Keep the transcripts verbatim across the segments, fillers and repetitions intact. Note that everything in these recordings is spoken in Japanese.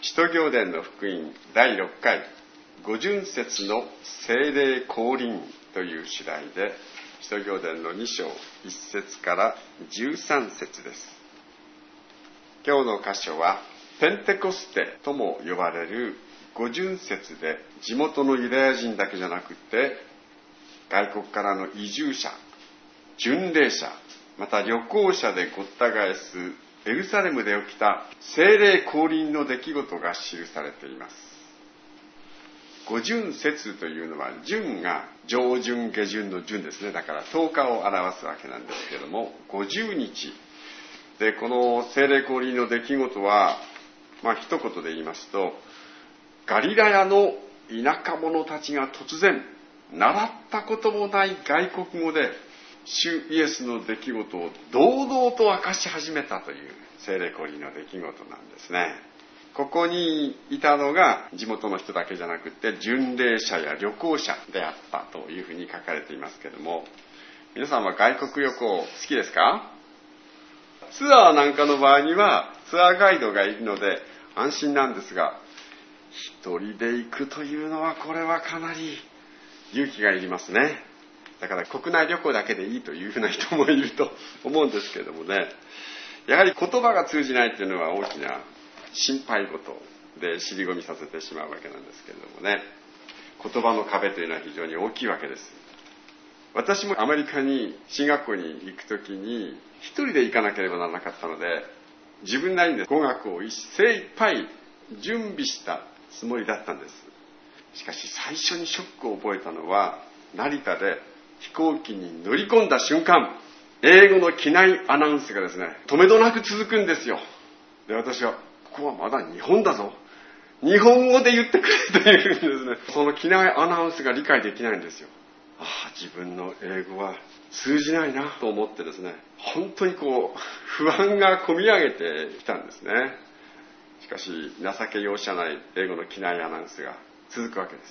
使徒行伝の福音だいろっかい五巡節の聖霊降臨という主題で、使徒行伝のに章いっ節からじゅうさん節です。今日の箇所はペンテコステとも呼ばれる五巡節で、地元のユダヤ人だけじゃなくて外国からの移住者、巡礼者、また旅行者でごった返すエルサレムで起きた聖霊降臨の出来事が記されています。五巡節というのは、巡が上旬下旬の旬ですね。だからとおかを表すわけなんですけれども、ごじゅうにちで、この聖霊降臨の出来事は、まあ一言で言いますと、ガリラヤの田舎者たちが突然習ったこともない外国語で主イエスの出来事を堂々と明かし始めたという聖霊降臨の出来事なんですね。ここにいたのが地元の人だけじゃなくて、巡礼者や旅行者であったというふうに書かれていますけれども、皆さんは外国旅行好きですか？ツアーなんかの場合にはツアーガイドがいるので安心なんですが、一人で行くというのは、これはかなり勇気がいりますね。だから国内旅行だけでいいというふうな人もいると思うんですけれどもね、やはり言葉が通じないというのは大きな心配事で尻込みさせてしまうわけなんですけれどもね、言葉の壁というのは非常に大きいわけです。私もアメリカに進学校に行くときに一人で行かなければならなかったので、自分なりに語学を精一杯準備したつもりだったんです。しかし最初にショックを覚えたのは、成田で飛行機に乗り込んだ瞬間、英語の機内アナウンスがですね、止めどなく続くんですよ。で、私は、ここはまだ日本だぞ、日本語で言ってくれというふうにですね、その機内アナウンスが理解できないんですよ。ああ、自分の英語は通じないなと思ってですね、本当にこう不安がこみ上げてきたんですね。しかし情け容赦ない英語の機内アナウンスが続くわけです。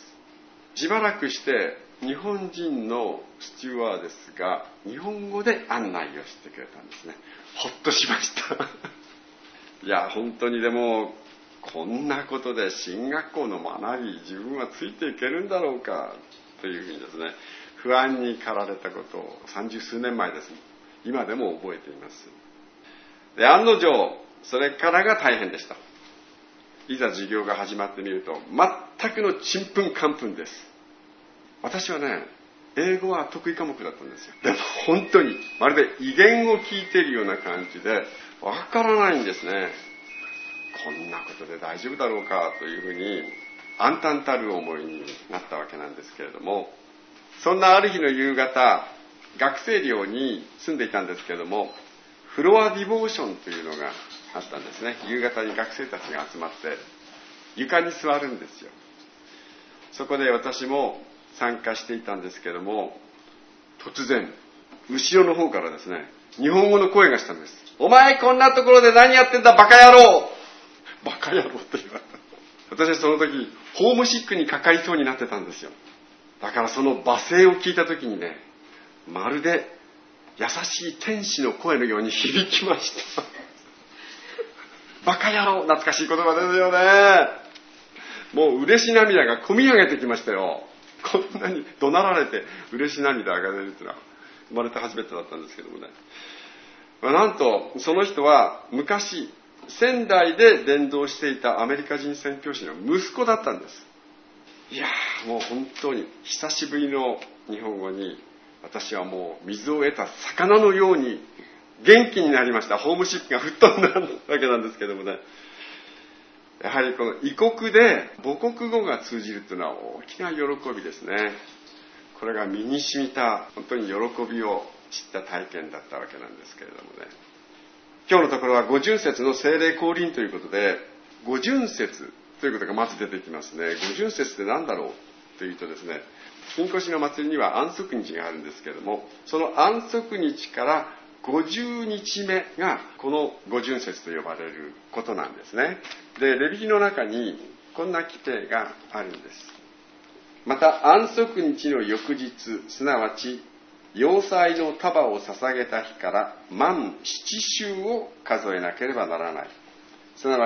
しばらくして日本人のスチュワーデスが日本語で案内をしてくれたんですね。ほっとしましたいや本当に、でもこんなことで進学校の学び、自分はついていけるんだろうかというふうにですね、不安に駆られたことを三十数年前です。今でも覚えています。で、案の定それからが大変でした。いざ授業が始まってみると、全くのちんぷんかんぷんです。私はね、英語は得意科目だったんですよ。でも本当にまるで威厳を聞いているような感じでわからないんですね。こんなことで大丈夫だろうかというふうに暗淡たる思いになったわけなんですけれども、そんなある日の夕方、学生寮に住んでいたんですけれども、フロアディボーションというのがあったんですね。夕方に学生たちが集まって床に座るんですよ。そこで私も参加していたんですけれども、突然後ろの方からですね、日本語の声がしたんです。お前こんなところで何やってんだバカ野郎、バカ野郎と言われた。私はその時ホームシックにかかりそうになってたんですよ。だからその罵声を聞いた時にね、まるで優しい天使の声のように響きましたバカ野郎、懐かしい言葉ですよね。もう嬉し涙がこみ上げてきましたよ。こんなに怒鳴られて嬉し涙が出るというのは生まれて初めてだったんですけどもね、まあ、なんとその人は昔仙台で伝道していたアメリカ人宣教師の息子だったんです。いやー、もう本当に久しぶりの日本語に、私はもう水を得た魚のように元気になりました。ホームシックが吹っ飛んだわけなんですけどもね、やはりこの異国で母国語が通じるというのは大きな喜びですね。これが身に染みた本当に喜びを知った体験だったわけなんですけれどもね、今日のところは五巡節の聖霊降臨ということで、五巡節ということがまず出てきますね。五巡節って何だろうというとですね、金越の祭りには安息日があるんですけれども、その安息日からごじゅうにちめがこの五巡節と呼ばれることなんですね。で、レビ記の中にこんな規定があるんです。また安息日の翌日、すなわち要塞の束を捧げた日から満七週を数えなければならない。すなわち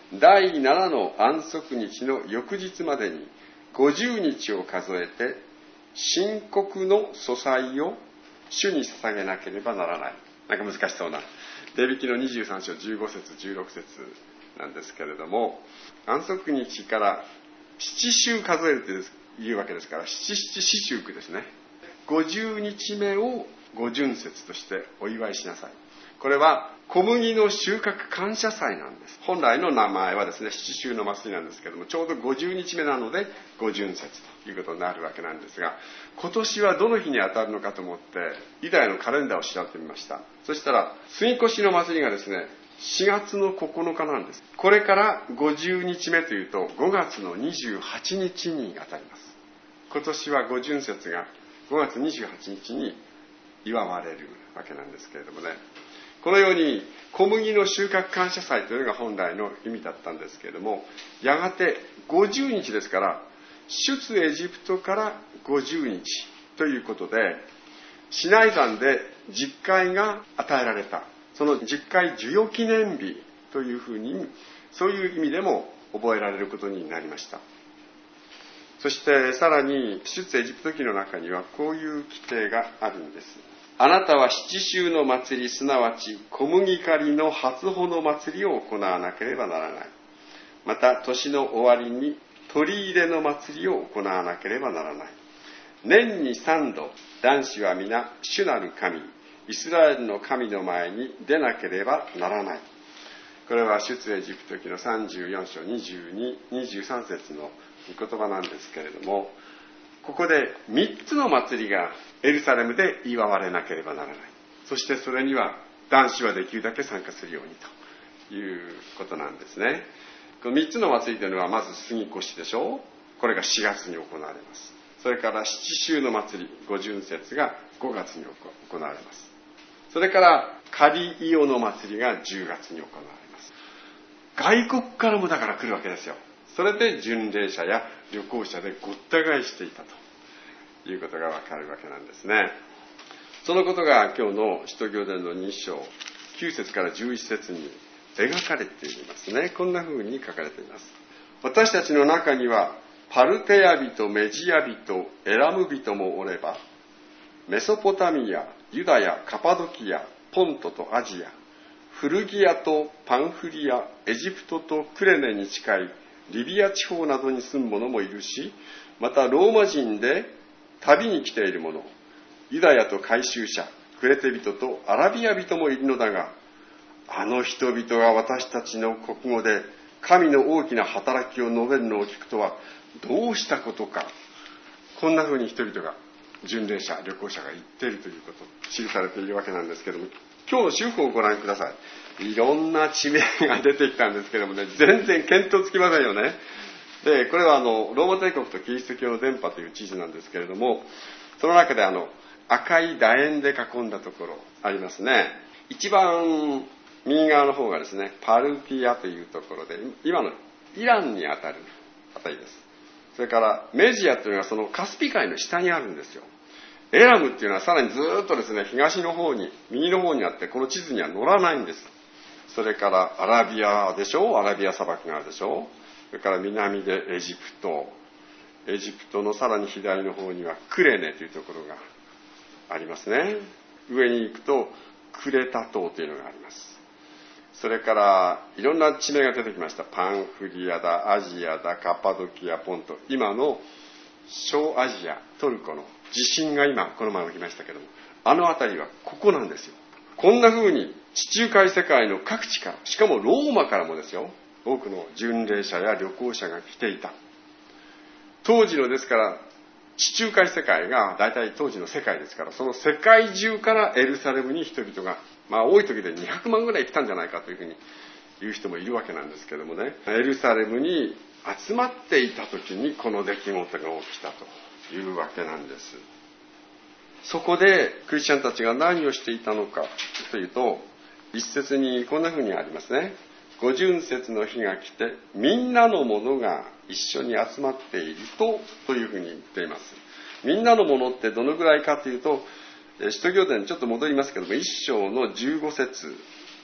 だいななの安息日の翌日までにごじゅうにちを数えて、申告の素祭を主に捧げなければならない。なんか難しそうな。レビ記のにじゅうさんしょうじゅうごせつじゅうろくせつなんですけれども、安息日から七週数えるというわけですから、七七四週句ですね。ごじゅうにちめをご巡節としてお祝いしなさい。これは小麦の収穫感謝祭なんです。本来の名前はですね、七週の祭りなんですけども、ちょうどごじゅうにちめなのでご巡節ということになるわけなんですが、今年はどの日に当たるのかと思ってユダヤのカレンダーを調べてみました。そしたら杉越の祭りがですね、しがつのここのかなんです。これからごじゅうにちめというとごがつのにじゅうはちにちに当たります。今年はご巡節がごがつにじゅうはちにちに祝われるわけなんですけれどもね、このように小麦の収穫感謝祭というのが本来の意味だったんですけれども、やがてごじゅうにちですから、出エジプトからごじゅうにちということで、シナイ山で十戒が与えられた、その十戒授与記念日というふうに、そういう意味でも覚えられることになりました。そしてさらに出エジプト記の中にはこういう規定があるんです。あなたは七週の祭り、すなわち小麦刈りの初穂の祭りを行わなければならない。また年の終わりに取り入れの祭りを行わなければならない。年に三度、男子は皆主なる神、イスラエルの神の前に出なければならない。これは出エジプト記のさんじゅうよんしょうにじゅうに、にじゅうさんせつの御言葉なんですけれども、ここでみっつの祭りがエルサレムで祝われなければならない。そしてそれには男子はできるだけ参加するようにということなんですね。このみっつの祭りというのはまず杉越でしょう。これがしがつに行われます。それから七週の祭り、五巡節がごがつに行われます。それからカリイオの祭りがじゅうがつに行われます。外国からもだから来るわけですよ。それで巡礼者や旅行者でごった返していたということがわかるわけなんですね。そのことが今日の使徒行伝のにしょうきゅうせつからじゅういっせつに描かれていますね。こんな風に書かれています。私たちの中にはパルテア人、メジア人、エラム人もおれば、メソポタミア、ユダヤ、カパドキア、ポントとアジア、フルギアとパンフリア、エジプトとクレネに近いリビア地方などに住む者もいるし、またローマ人で旅に来ている者、ユダヤと改宗者、クレテ人とアラビア人もいるのだが、あの人々が私たちの国語で神の大きな働きを述べるのを聞くとはどうしたことか。こんな風に人々が、巡礼者、旅行者が言っているということ、記されているわけなんですけども、今日の主婦をご覧ください。いろんな地名が出てきたんですけどもね、全然見当つきませんよね。で、これはあのローマ帝国とキリスト教の伝播という地図なんですけれども、その中であの赤い楕円で囲んだところありますね。一番右側の方がですね、パルティアというところで、今のイランにあたるあたりです。それからメジアというのはそのカスピ海の下にあるんですよ。エラムっていうのはさらにずっとですね、東の方に、右の方にあって、この地図には載らないんです。それからアラビアでしょう、アラビア砂漠があるでしょう。それから南でエジプト、エジプトのさらに左の方にはクレネというところがありますね。上に行くとクレタ島というのがあります。それからいろんな地名が出てきました。パンフリアだ、アジアだ、カパドキア、ポント、今の小アジア、トルコの地震が今この前起きましたけども、あの辺りはここなんですよ。こんな風に地中海世界の各地から、しかもローマからもですよ、多くの巡礼者や旅行者が来ていた。当時のですから地中海世界が大体当時の世界ですから、その世界中からエルサレムに人々が、まあ多い時でにひゃくまんぐらい来たんじゃないかというふうに言う人もいるわけなんですけどもね、エルサレムに集まっていた時にこの出来事が起きたというわけなんです。そこでクリスチャンたちが何をしていたのかというと、一節にこんなふうにありますね。五巡節の日が来て、みんなのものが一緒に集まっているとというふうに言っています。みんなのものってどのぐらいかというと、使徒行伝にちょっと戻りますけども、一章のじゅうご節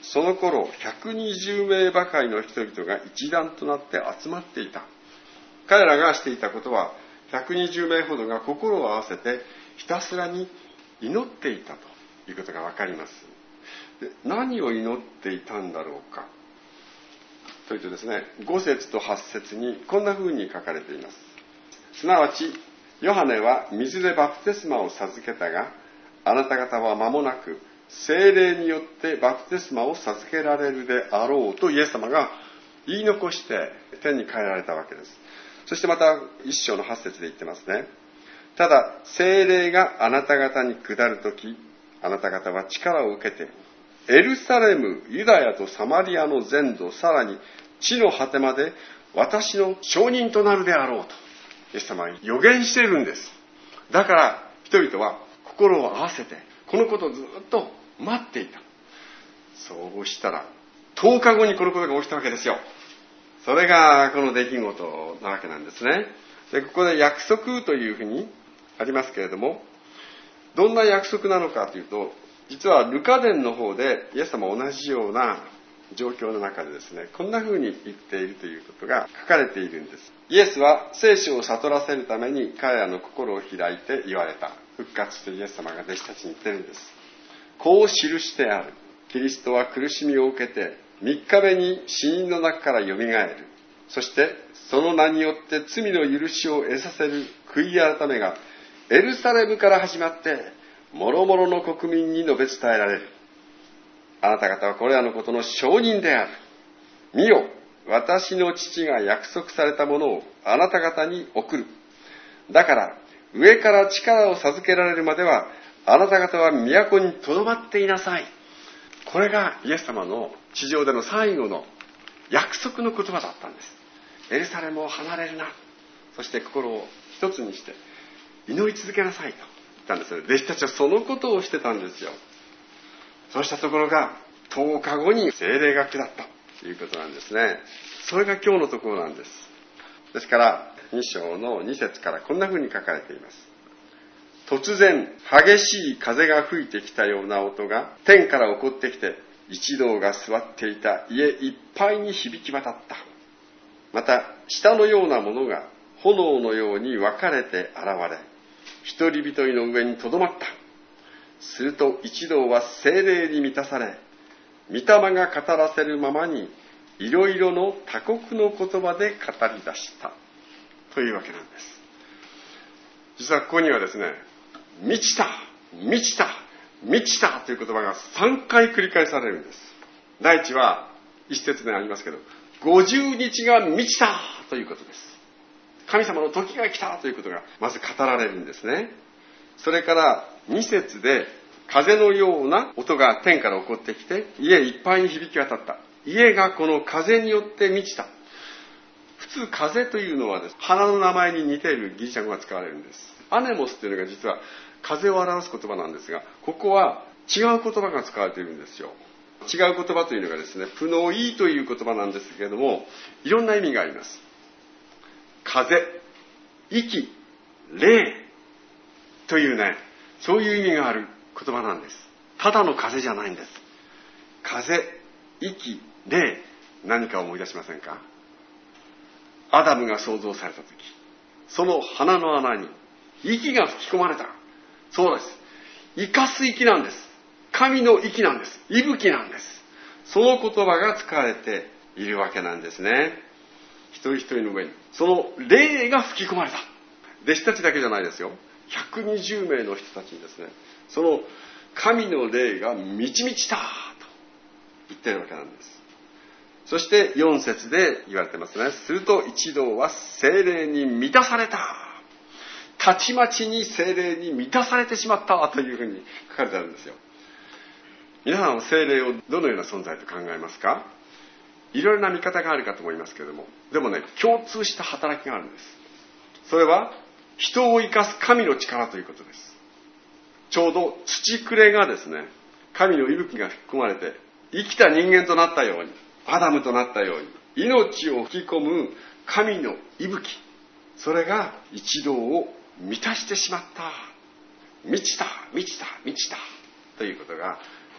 その頃ひゃくにじゅうめいばかりの人々が一団となって集まっていた。彼らがしていたことは、ひゃくにじゅうめいほどが心を合わせてひたすらに祈っていたということがわかります。で、何を祈っていたんだろうかというとですね、ご節とはち節にこんな風に書かれています。すなわちヨハネは水でバプテスマを授けたが、あなた方は間もなく聖霊によってバプテスマを授けられるであろうとイエス様が言い残して天に帰られたわけです。そしてまた一章のはち節で言ってますね。ただ聖霊があなた方に下るとき、あなた方は力を受けてエルサレム、ユダヤとサマリアの全土、さらに地の果てまで私の証人となるであろうとイエス様は予言しているんです。だから人々は心を合わせてこのことをずっと待っていた。そうしたらとおかごにこのことが起きたわけですよ。それがこの出来事なわけなんですね。で、ここで約束というふうにありますけれども、どんな約束なのかというと、実はルカ伝の方でイエス様は同じような状況の中でですね、こんな風に言っているということが書かれているんです。イエスは聖書を悟らせるために彼らの心を開いて言われた。復活してイエス様が弟子たちに言ってるんです。こう記してある。キリストは苦しみを受けてみっかめに死人の中からよみがえる。そしてその名によって罪の許しを得させる悔い改めがエルサレムから始まって諸々の国民に述べ伝えられる。あなた方はこれらのことの証人である。見よ、私の父が約束されたものをあなた方に送る。だから上から力を授けられるまではあなた方は都にとどまっていなさい。これがイエス様の地上での最後の約束の言葉だったんです。エルサレムを離れるな。そして心を一つにして祈り続けなさいと言ったんですよ。弟子たちはそのことをしてたんですよ。そうしたところがとおかごに聖霊が下ったということなんですね。それが今日のところなんです。ですからに章のに節からこんな風に書かれています。突然激しい風が吹いてきたような音が天から起こってきて、一同が座っていた家いっぱいに響き渡った。また舌のようなものが炎のように分かれて現れ、一人一人の上にとどまった。すると一同は聖霊に満たされ、御霊が語らせるままにいろいろの他国の言葉で語り出したというわけなんです。実はここにはですね、満ちた、満ちた、満ちたという言葉がさんかい繰り返されるんです。第一は一節でありますけど、ごじゅうにちが満ちたということです。神様の時が来たということがまず語られるんですね。それからに節で風のような音が天から起こってきて家いっぱいに響き渡った。家がこの風によって満ちた。普通風というのはです、花の名前に似ているギリシャ語が使われるんです。アネモスというのが実は風を表す言葉なんですが、ここは違う言葉が使われているんですよ。違う言葉というのがですね、プノイという言葉なんですけれども、いろんな意味があります。風、息、霊というね、そういう意味がある言葉なんです。ただの風じゃないんです。風、息、霊、何か思い出しませんか？アダムが創造された時、その鼻の穴に息が吹き込まれた。そうです。生かす息なんです。神の息なんです。息吹なんです。その言葉が使われているわけなんですね。一人一人の上にその霊が吹き込まれた。弟子たちだけじゃないですよ。ひゃくにじゅうめいの人たちにですね、その神の霊が満ち満ちたと言っているわけなんです。そしてよん節で言われてますね。すると一同は聖霊に満たされた。たちまちに聖霊に満たされてしまったというふうに書かれてあるんですよ。皆さんは聖霊をどのような存在と考えますか？いろいろな見方があるかと思いますけれども、でもね、共通した働きがあるんです。それは人を生かす神の力ということです。ちょうど土くれがですね、神の息吹が吹き込まれて生きた人間となったように、アダムとなったように、命を吹き込む神の息吹、それが一同を満たしてしまった。満ちた、満ちた、満ちたということが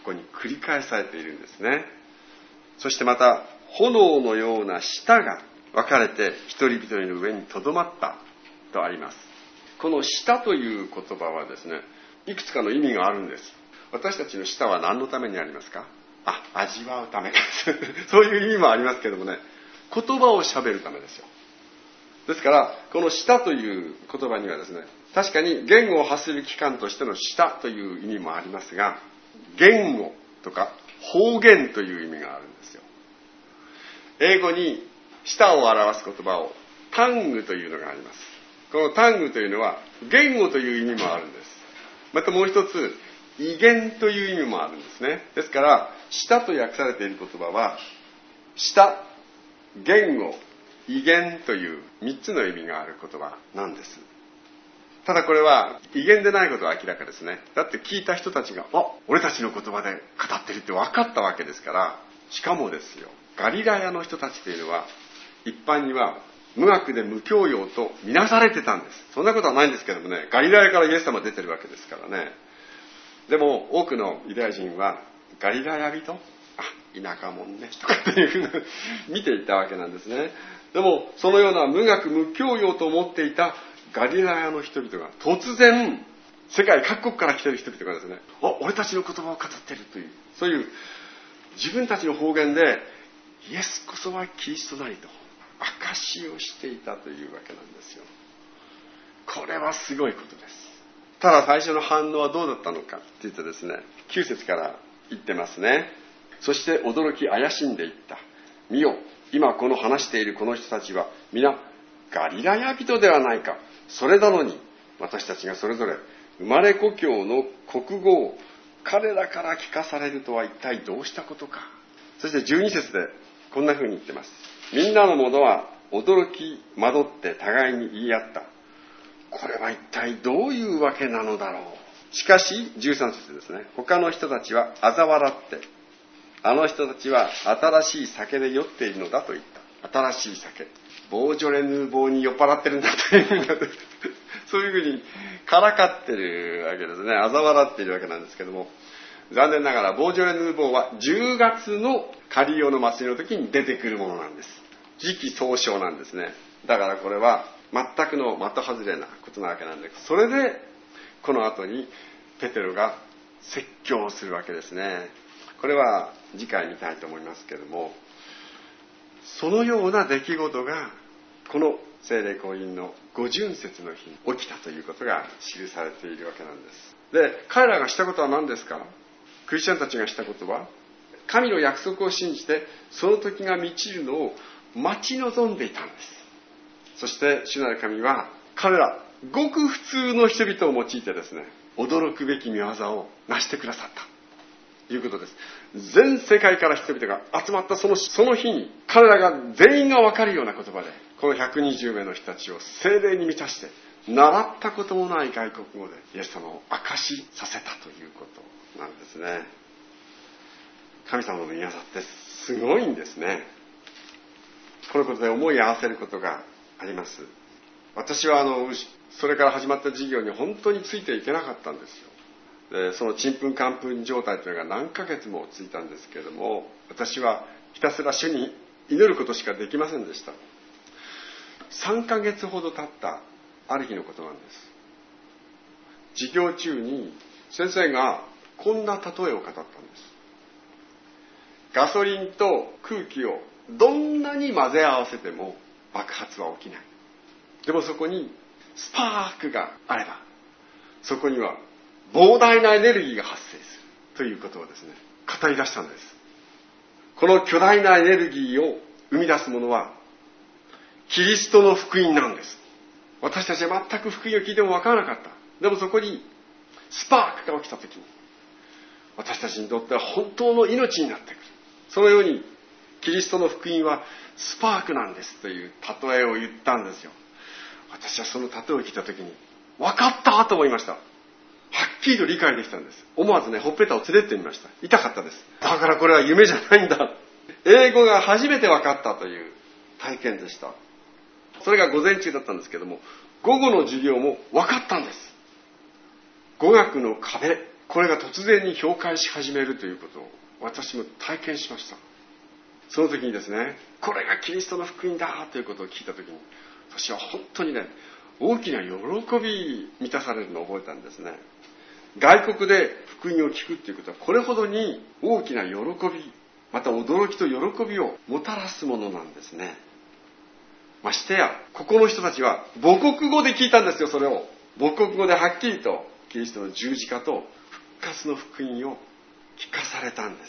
こに繰り返されているんですね。そしてまた炎のような舌が分かれて一人一人の上にとどまったとあります。この舌という言葉はですね、いくつかの意味があるんです。私たちの舌は何のためにありますか？あ、味わうためですそういう意味もありますけどもね、言葉をしゃべるためですよ。ですからこの舌という言葉にはですね、確かに言語を発する機関としての舌という意味もありますが、言語とか方言という意味があるんですよ。英語に舌を表す言葉をタングというのがあります。このタングというのは言語という意味もあるんです。またもう一つ威厳という意味もあるんですね。ですから舌と訳されている言葉は舌、言語、威厳という三つの意味がある言葉なんです。ただこれは威厳でないことは明らかですね。だって聞いた人たちが、あ、俺たちの言葉で語ってるって分かったわけですから。しかもですよ、ガリラヤの人たちというのは一般には無学で無教養とみなされてたんです。そんなことはないんですけどもね、ガリラヤからイエス様出てるわけですからね。でも多くのユダヤ人はガリラヤ人、あ、田舎もんねとかっていうふうに見ていたわけなんですね。でもそのような無学無教養と思っていたガリラヤの人々が突然世界各国から来ている人々がですね、あ、俺たちの言葉を語っているという、そういう自分たちの方言でイエスこそはキリストなりと証しをしていたというわけなんですよ。これはすごいことです。ただ最初の反応はどうだったのかっていうとですね、きゅう節から言ってますね。そして驚き怪しんでいった。見よ、今この話しているこの人たちは皆ガリラヤ人ではないか。それなのに私たちがそれぞれ生まれ故郷の国語を彼らから聞かされるとは一体どうしたことか。そしてじゅうに節でこんな風に言ってます。みんなの者は驚き惑って互いに言い合った。これは一体どういうわけなのだろう。しかしじゅうさん節ですね。他の人たちは嘲笑って、あの人たちは新しい酒で酔っているのだと言った。新しい酒、ボージョレ・ヌーボーに酔っ払ってるんだというふうにそういうふうにからかってるわけですね。嘲笑っているわけなんですけども、残念ながらボージョレ・ヌーボーはじゅうがつのカリオの祭りの時に出てくるものなんです。時期尚早なんですね。だからこれは全くの的外れなことなわけなんです。それでこの後にペテロが説教をするわけですね。これは次回見たいと思いますけれども、そのような出来事がこの聖霊降臨の五巡節の日に起きたということが記されているわけなんです。で、彼らがしたことは何ですか？クリスチャンたちがしたことは、神の約束を信じてその時が満ちるのを待ち望んでいたんです。そして主なる神は彼らごく普通の人々を用いてですね、驚くべき見業を成してくださったということです。全世界から人々が集まったその、その日に彼らが全員が分かるような言葉でこのひゃくにじゅうめいの人たちを聖霊に満たして、習ったこともない外国語でイエス様を証しさせたということなんですね。神様の御業ってすごいんですね。このことで思い合わせることがあります。私はあのそれから始まった事業に本当についていけなかったんですよ。で、そのちんぷんかんぷん状態というのが何ヶ月も続いたんですけれども、私はひたすら主に祈ることしかできませんでした。さんかげつほど経ったある日のことなんです。授業中に先生がこんな例えを語ったんです。ガソリンと空気をどんなに混ぜ合わせても爆発は起きない。でもそこにスパークがあれば、そこには膨大なエネルギーが発生するということをですね、語り出したんです。この巨大なエネルギーを生み出すものはキリストの福音なんです。私たちは全く福音を聞いても分からなかった。でもそこにスパークが起きたときに、私たちにとっては本当の命になってくる。そのようにキリストの福音はスパークなんですという例えを言ったんですよ。私はその例えを聞いたときに分かったと思いました。はっきりと理解できたんです。思わずね、ほっぺたをつれってみました。痛かったです。だからこれは夢じゃないんだ。英語が初めて分かったという体験でした。それが午前中だったんですけども、午後の授業も分かったんです。語学の壁、 これが突然に氷解し始めるということを私も体験しました。その時にですね、これがキリストの福音だということを聞いた時に、私は本当にね、大きな喜び満たされるのを覚えたんですね。外国で福音を聞くということはこれほどに大きな喜び、また驚きと喜びをもたらすものなんですね。ましてやここの人たちは母国語で聞いたんですよ。それを母国語ではっきりとキリストの十字架と復活の福音を聞かされたんです。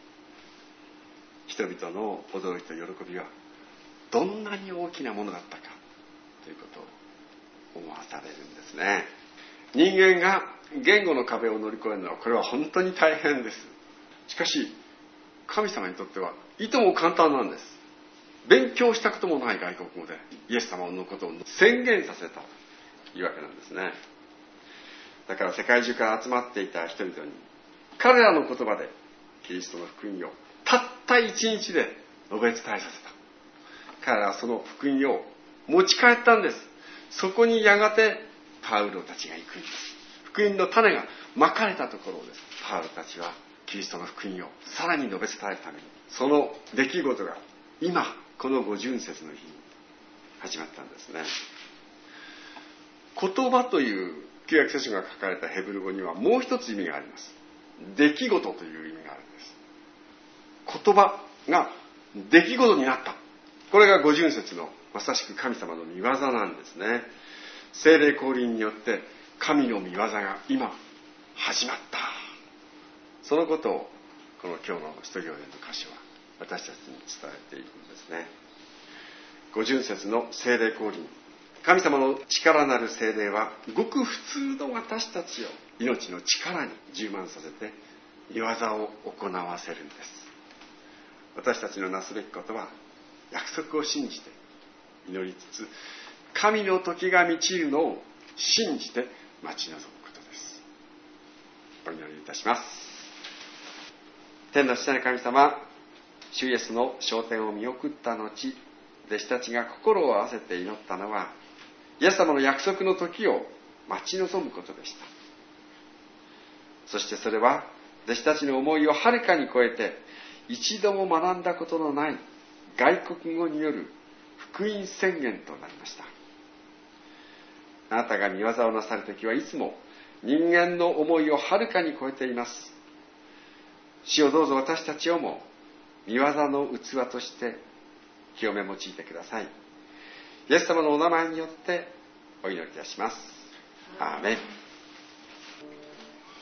人々の驚きと喜びはどんなに大きなものだったかということを思わされるんですね。人間が言語の壁を乗り越えるのはこれは本当に大変です。しかし神様にとってはいとも簡単なんです。勉強したこともない外国語でイエス様のことを宣言させたというわけなんですね。だから世界中から集まっていた人々に彼らの言葉でキリストの福音をたった一日で述べ伝えさせた。彼らはその福音を持ち帰ったんです。そこにやがてパウロたちが行くんです。福音の種がまかれたところです。パウロたちはキリストの福音をさらに述べ伝えるために、その出来事が今この五旬節の日に始まったんですね。言葉という旧約聖書が書かれたヘブル語にはもう一つ意味があります。出来事という意味があるんです。言葉が出来事になった。これが五旬節のまさしく神様の御業なんですね。聖霊降臨によって神の御業が今始まった。そのことをこの今日の使徒行伝の箇所は私たちに伝えているんですね。五旬節の聖霊降臨、神様の力なる聖霊はごく普通の私たちを命の力に充満させて御業を行わせるんです。私たちのなすべきことは約束を信じて祈りつつ、神の時が満ちるのを信じて待ち望むことです。お祈りいたします。天の父なる神様、主イエスの昇天を見送った後、弟子たちが心を合わせて祈ったのはイエス様の約束の時を待ち望むことでした。そしてそれは弟子たちの思いをはるかに超えて、一度も学んだことのない外国語による福音宣言となりました。あなたが御業をなさるときはいつも人間の思いをはるかに超えています。主をどうぞ私たちをも御業の器として清め用いてください。イエス様のお名前によってお祈りいたします。アーメン。